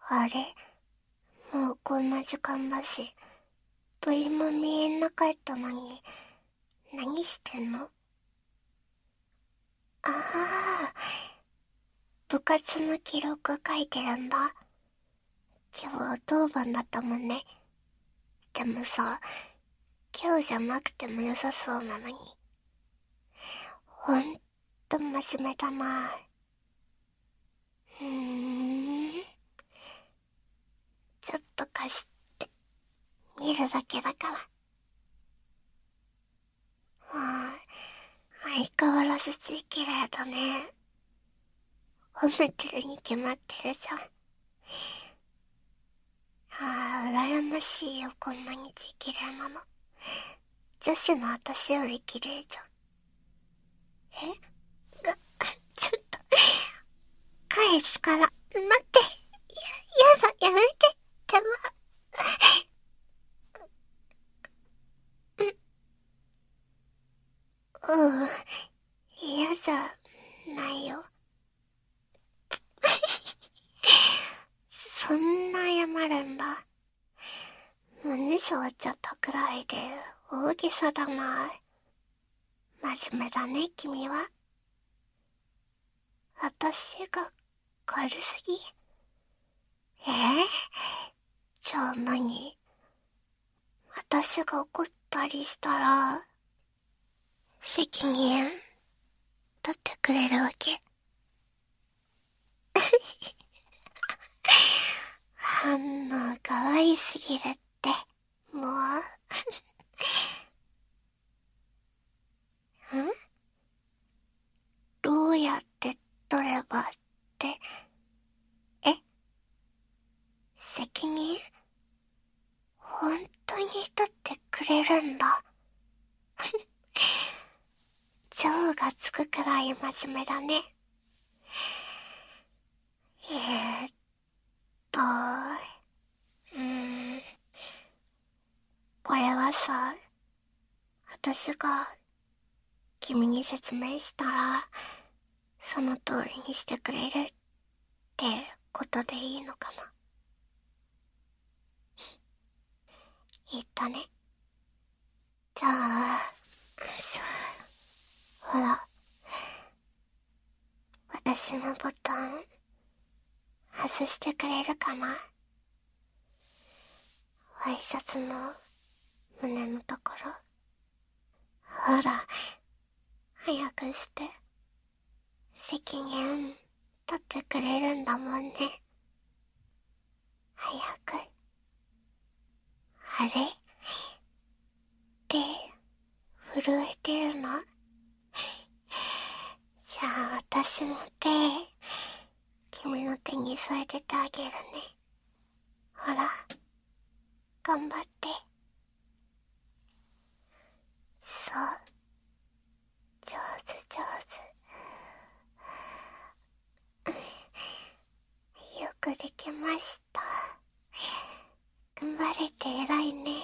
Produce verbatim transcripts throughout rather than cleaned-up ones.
あれ、もうこんな時間だし、部員も見えなかったのに、何してんの？ああ、部活の記録書いてるんだ。今日当番だったもんね。でもさ、今日じゃなくても良さそうなのに。ほんと真面目だな。うーん。ちょっと貸して。見るだけだから。ああ、相変わらず字綺麗だね。褒めてるに決まってるじゃん。ああ、羨ましいよ、こんなに字綺麗なの。女子の私より綺麗じゃん。えが、ちょっと、返すから、待って。や、やだ、やめて。てば。うん、嫌じゃないよ。そんな謝るんだ。胸触っちゃったくらいで大げさだな。真面目だね、君は。私が軽すぎ？えー、じゃあ何？私が怒ったりしたら、責任取ってくれるわけ？反応可愛すぎるって、もう。ん？どうやって取ればって、え？責任？本当に取ってくれるんだ。蝶がつくくらい真面目だね。えーっと、うーん、これはさ、私が君に説明したら、その通りにしてくれるってことでいいのかな？言ったね。じゃあ、ほら、私のボタン、外してくれるかな？ワイシャツの胸のところ。ほら、早くして。責任取ってくれるんだもんね。早く。あれ？手、震えてるの？じゃあ私の手、君の手に添えててあげるね。ほら、頑張って。そう。上手上手。よくできました。頑張れて偉いね。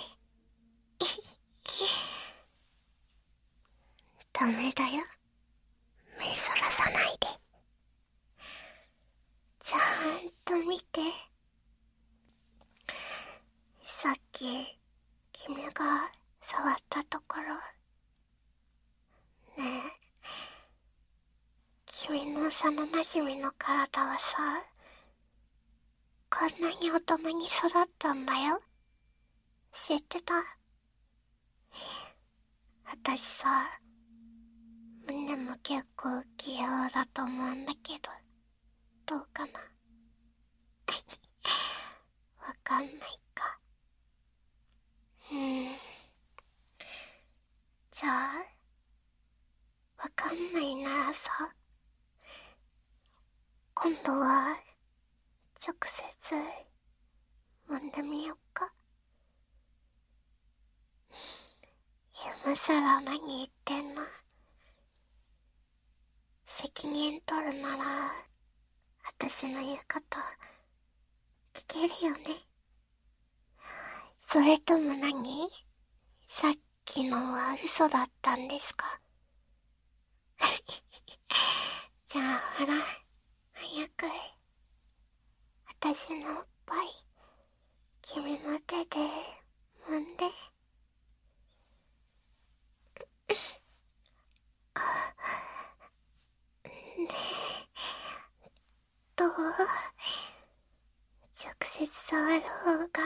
ダメだよ。目そらさないで。ちゃんと見て。さっき、君が触ったところ。ねえ、君の幼馴染の体はさ、こんなに大人に育ったんだよ。知ってた？私さ、胸も結構器用だと思うんだけど、どうかな？わかんないか。うーん。じゃあ、わかんないならさ、今度は、直接、揉んでみよっか。今さら何言ってんの？責任取るなら、私の言うこと聞けるよね。それとも何？さっきのは嘘だったんですか？じゃあほら、早く私のぱい君の手で揉んで。ねえ、どう？直接触る方が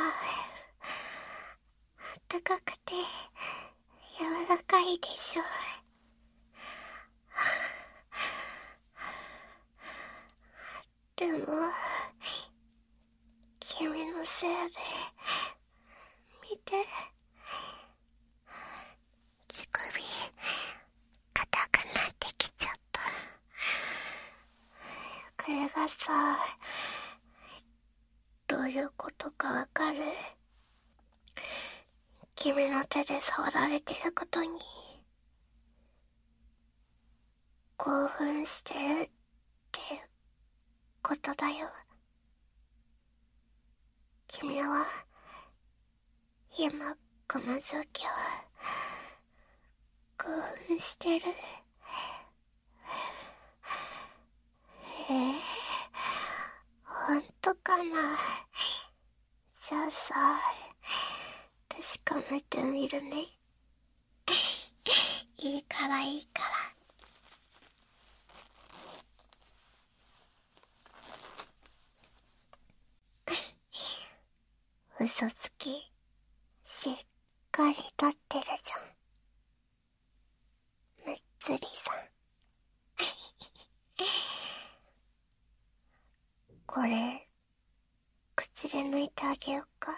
あったかくて柔らかいでしょ。でも君のせいで見て、乳首硬くなってきちゃった。これがさ、どういうことかわかる？君の手で触られてることに興奮してるってことだよ。君は今この状況興奮してる？えー、ほんとかな？じゃあさ、確かめてみるね。いいからいいから。嘘つき、しっかり立ってるじゃん。むっつりさん。これ、口で抜いてあげようか。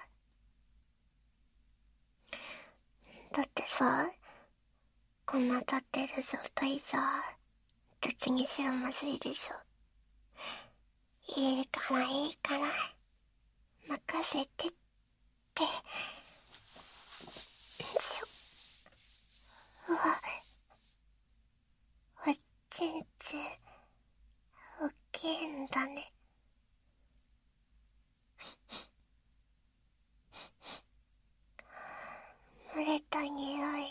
だってさ、こんな立ってる状態じゃ、どっちにしろまずいでしょ。いいからいいから、任せてって。うわ、おちんちん、大きいんだね。漏れた匂い。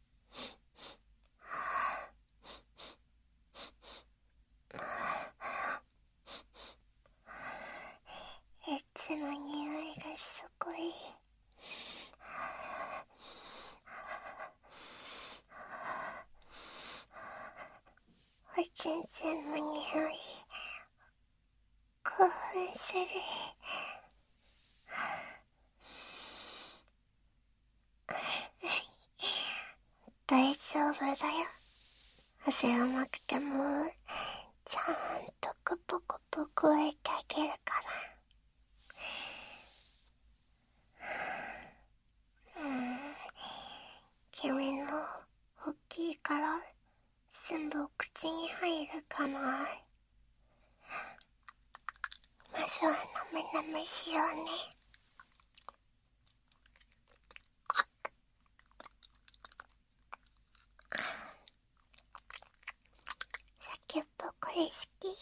エッチの匂いがすごい。おちんちんの匂い、興奮する。大丈夫だよ。焦らなくてもちゃんとコポコポ加えてあげるから。うん、君の大きいから全部お口に入るかな。まずはなめなめしようね。先っぽこれ好き？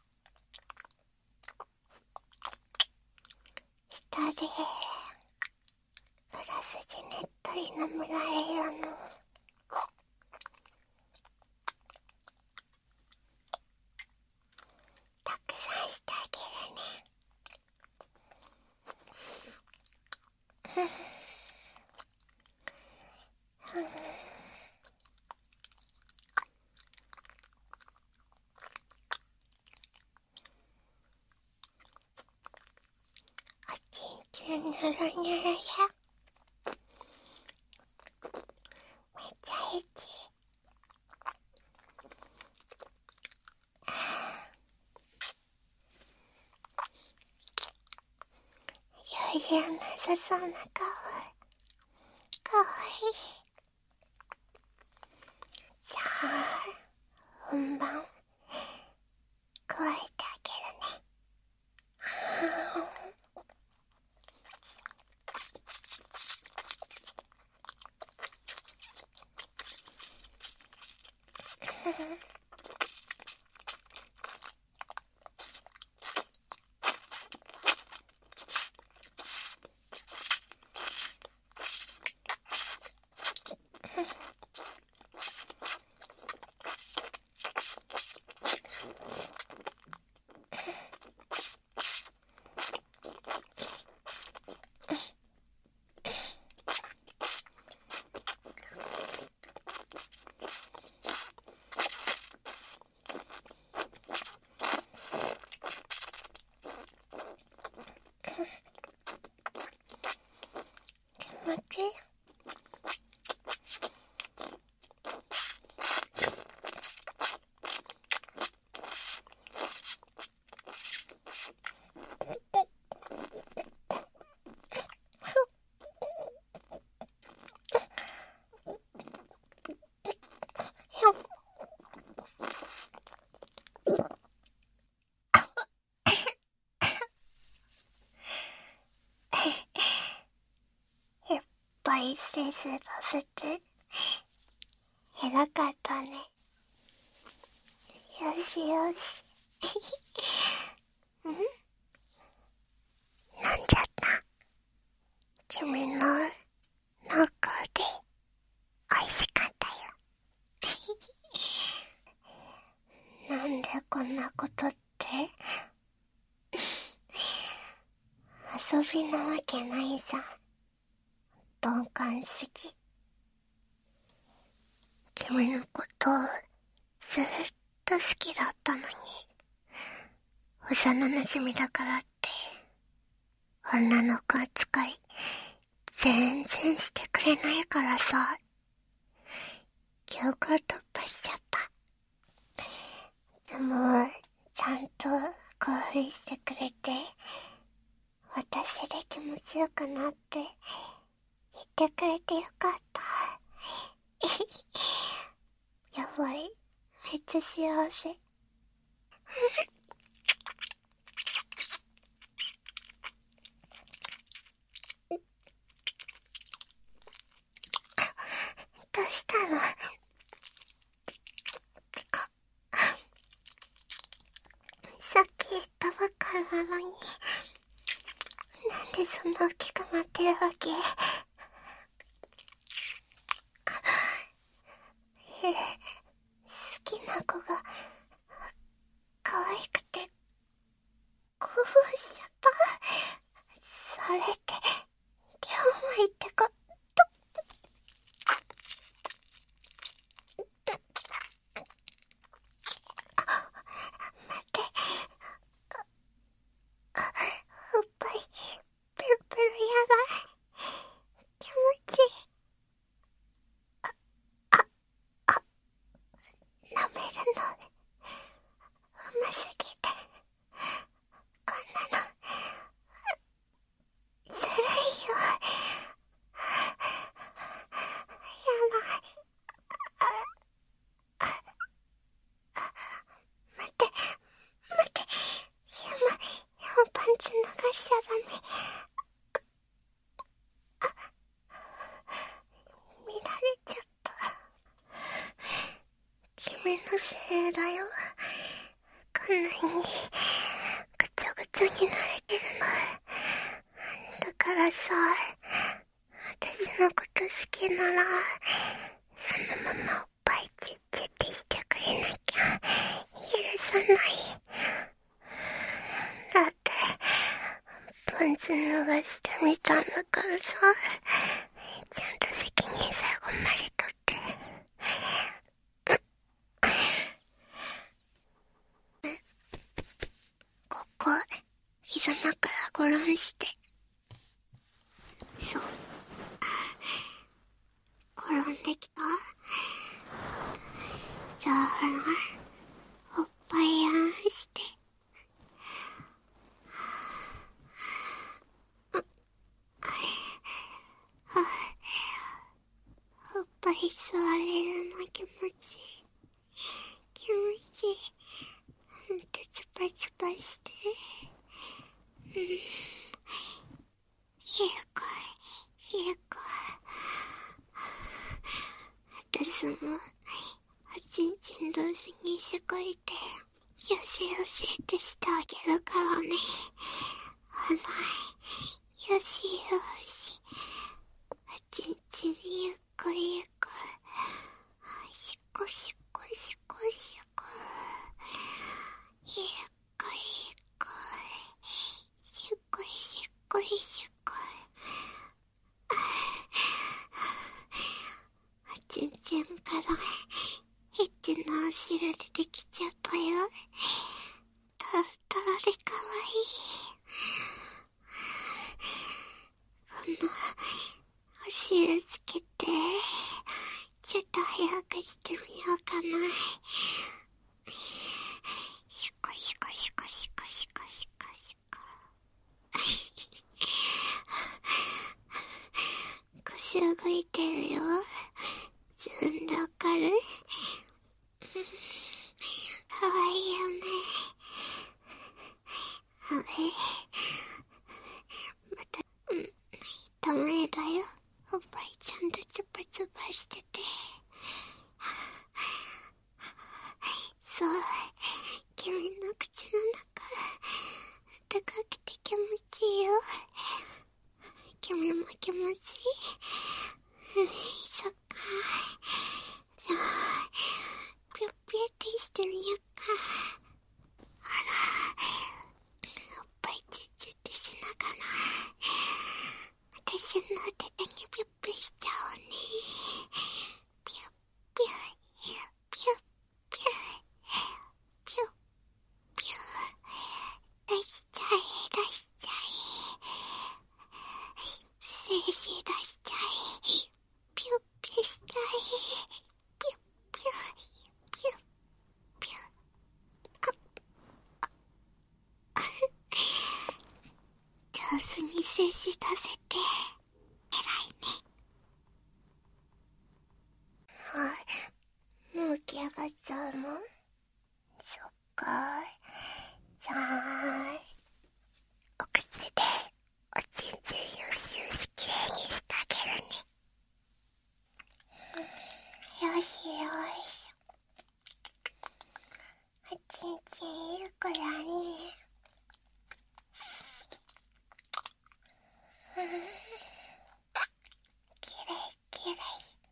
下で裏筋ねっとり舐められるの。たくさんしてあげるね。おちんちんぬるぬるや。めっちゃエッチ。余裕なさそうな顔。かわいい。じゃあ本番加えてあげるね。 せずらせて偉かったね。よしよし。ん？飲んじゃった。君の中で美味しかったよ。なんでこんなことって遊びなわけないじゃん。鈍感すぎ。君のことをずっと好きだったのに、幼馴染だからって女の子扱い全然してくれないからさ、記憶を突破しちゃった。でもちゃんと興奮してくれて、私で気持ちよくなって言ってくれてよかった。やばい、めっちゃ幸せ。どうしたの？てか、さっき言ったばっかなのに、なんでそんな大きくなってるわけ？え、好きな子が可愛くて興奮しちゃった。それって両思いってこと？待って、おっぱいペロペロやばい。気持ちいい。舐めるのうますぎて、こんなのずるいよ。やばい。待って、待って、今、今パンツ脱がしちゃダメ。見られちゃった。君のせいだよ。こんなにぐちゃぐちゃになれてるの。だからさ、私のこと好きなら、そのままおっぱいチッチってしてくれなきゃ許さない。だって、パンツ脱がしてみたんだからさ、ちゃんと責任最後まで取って。ここ、膝枕ゴロンして。そう。転んできた？じゃあほら、おっぱいやんして。おっぱい吸われるの気持ちいい。気持ちいい。ほんとチュパチュパして。うん。冷えこい、冷えこい。私も、おちんちん同士にしこいて、よしよしってしてあげるからね。甘い。よしよし。おちんちんゆっこゆっこ。しこしこしこしこ。ゆっこゆっこ。しこしこしこ。おちんちんからエッチなお汁出てきちゃったよ。タラタラでかわいい。 足動いてるよ。自分でわかる？かわいいよね。あれまた、うん、ダメだよ。おばあちゃんとツパツパしてて。そう、君の口の中、暖かくて気持ちいいよ。君も気持ちいい？うん、そっか。じゃあ、ぴょっぴょってしてみよっか。あら、おっぱいチュッチュってしながら、私の手だけぴょっぴょしちゃおうね。ぴょっぴょ、ぴょっぴょ、ぴょっぴょ、ぴょ、出しちゃえ、出しちゃえ。精子出しちゃえ。ぴょっぴょしちゃえ。ぴょっぴょ、ぴょっぴょ。上手に精子出せて、偉いね。はい、もう起き上がっちゃうの？そっか。じゃあ、お口でおちんちんよしよしきれいにしてあげるね。よしよし。おちんちんいるからね。うん、きれいきれい。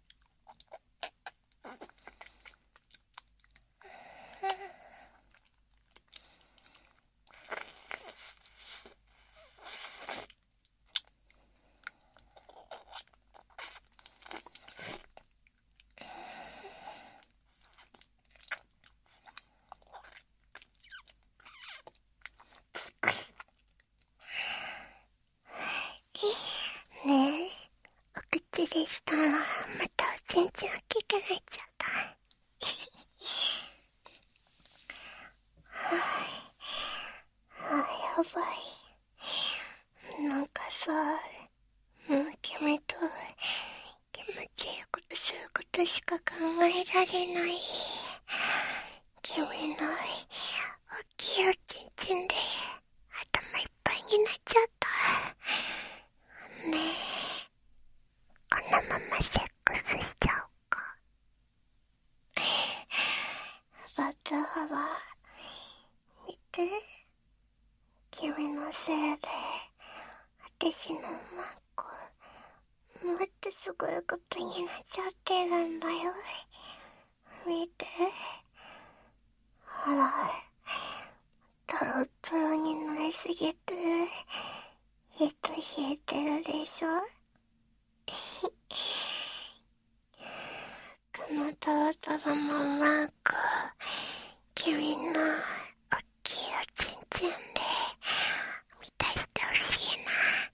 ねえ、お口でしたらまたおちんちん大きくなっちゃった。あ、やばい。なんかさ、もう君と気持ちいいことすることしか考えられない。君の大きいおちんちんで頭いっぱいになっちゃった。ねえ、このままセックスしちゃおうか。バタハバ、見て。君のせいで私のマッコもっとすごいことになっちゃってるんだよ。見て。ほら、トロットロに濡れすぎて糸引いてるでしょ。このトロトロのマッコ、君の大きいおちんちんで満たしてほしいな。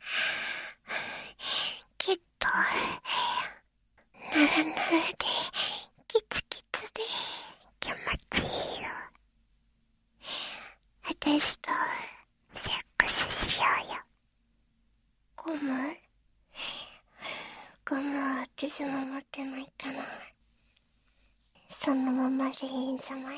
きっとぬるぬるでキツキツで気持ちいいよ。私とセックスしようよ。ゴム？ゴムは私も持ってないかな。そのままでいいんじゃない？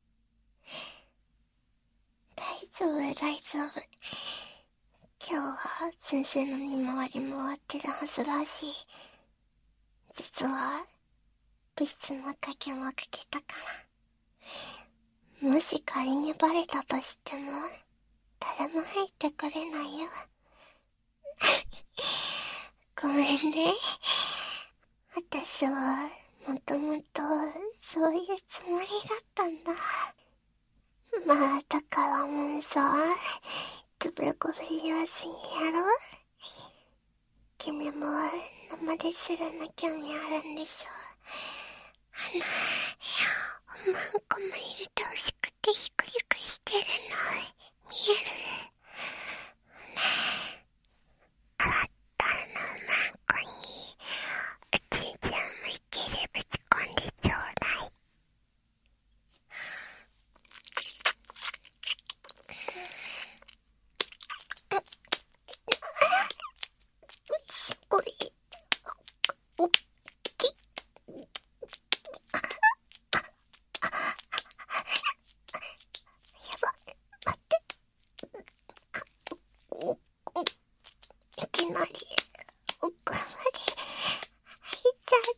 大丈夫大丈夫。今日は先生の見回りも終わってるはずだし、実は部室の鍵もかけたから、もし仮にバレたとしても誰も入ってくれないよ。ごめんね。私はもともとそういうつもりだったんだ。まあだからもうさ、つべこべ言わずにやろう。君も生でするの興味あるんでしょ。あの、おまんこも入れてほしくてヒクヒクしてるの見える？ねえ、洗ったのおまんこにおちんちんを思いっきりぶち込んでちょうだい。すごい。 なり奥まで入っちゃった。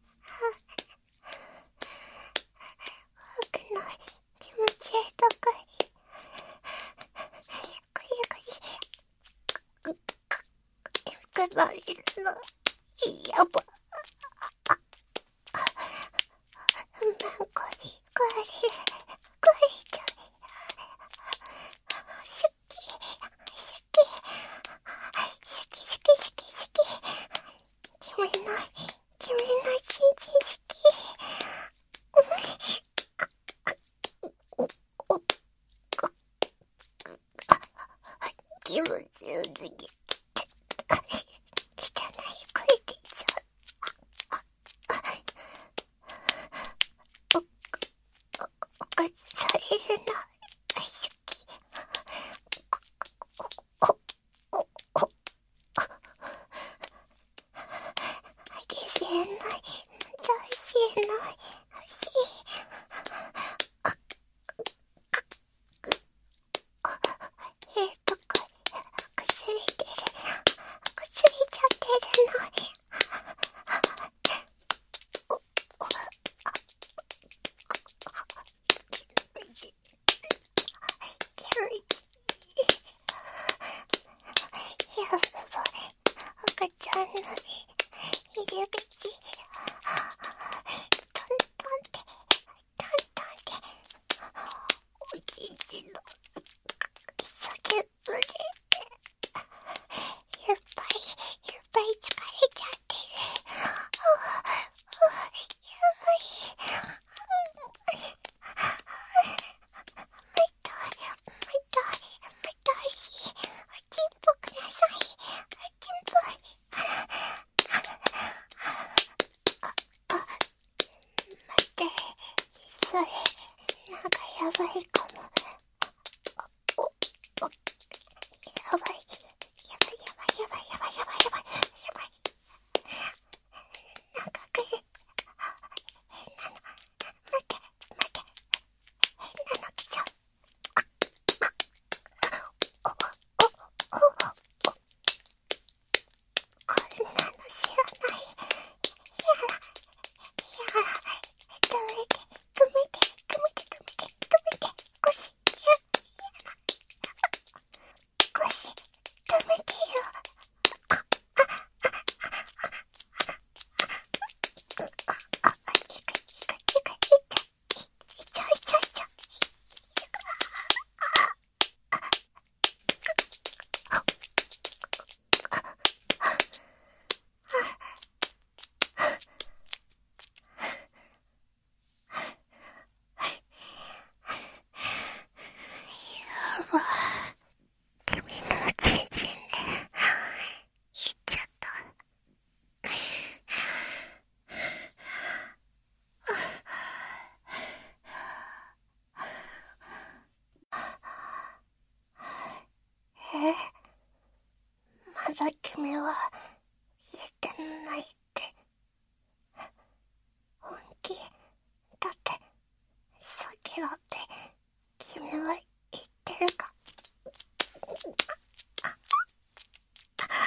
僕の気持ちいいとこにくりくりくくられるのやば。メンコリくられるくられちゃう。好き好き好き好き好き好き。君の君のちんちん好き。気持ちよすぎて汚い声出ちゃう。おおかされるの大好き。おおおおあげせない、どうしない、欲しい。えーとこくすれてる、くすれちゃってるの。おお気持ちいい。やばい、赤ちゃんの入り口、トントンってトントンっておじいちの叫ぶでいっぱいいっぱい疲れちゃってる。やばい。痛い痛い痛いし、おちんぽください。おちんぽ。待って、それなんかやばいかも。おおおやばいやばいやばいやばいやばいやばいやばいやばい。なんか来る。変なの。待って待って。変なの来ちゃう。おおおおおこんなの知らない。やらやら止めて止めて止めて止めて止めて腰や腰止めてよ。ああいくいくいくいくいちゃいちゃいちゃやば。君のちんちんで言っちゃった。え、まだ君は言えてないって。本気だってさっきだって君は言ってるか。まだ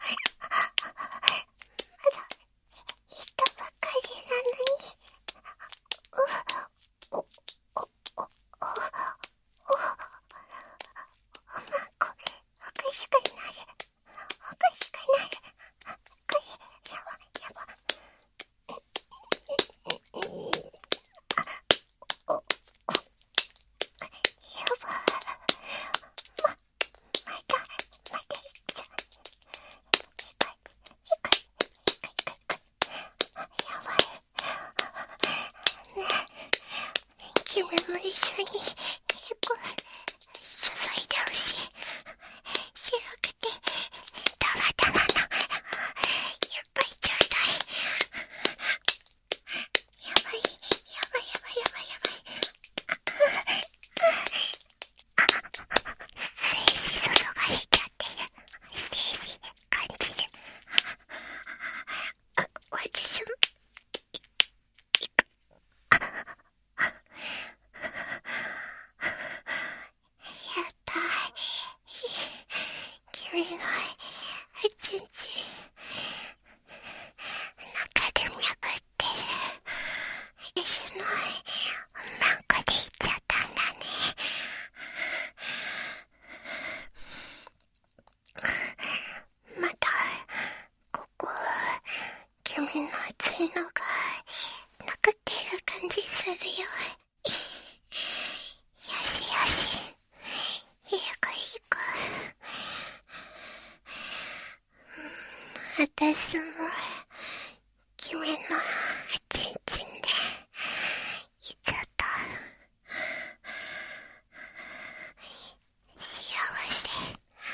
言ったばかりなのに。うおおおおおおおまこおかしくなるおかしくなる。これやばやば。おおやば。ままたまたいっちゃう。いくいくいくいくいくやばい。ねえ君も一緒にこう注いでほしい。白くてたまたまのいっぱいちょうだい。やばいやばいやばいやばいやばい。精子注がれちゃってる。精子感じる。あ、私もいく。やったー。君がいのが残ってる感じするよ。よしよし、いいかいいか。私も君のちんちんでいっちゃった。幸せ。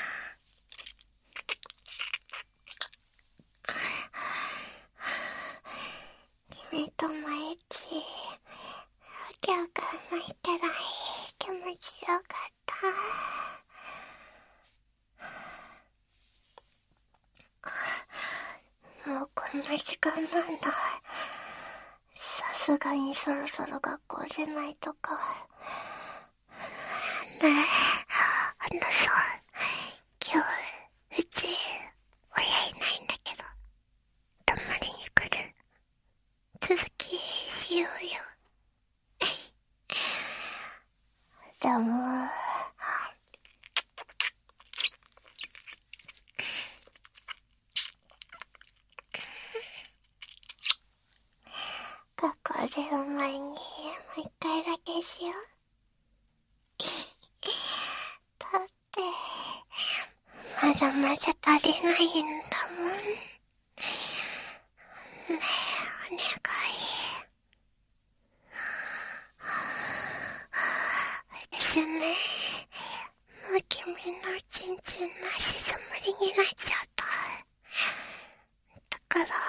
君と毎日今日から泣いたら気持ちよかった。もうこんな時間なんだ。さすがにそろそろ学校出ないとか。ねえ、あのさ、今日うち親いないんだけど、泊まりに来る？続きしようよ。でも学校出る前にもう一回だけしよう。だってまだまだ足りないんだもん。ねえ、お願い。私ね、もう君のちんちんの足止まりになっちゃった。だから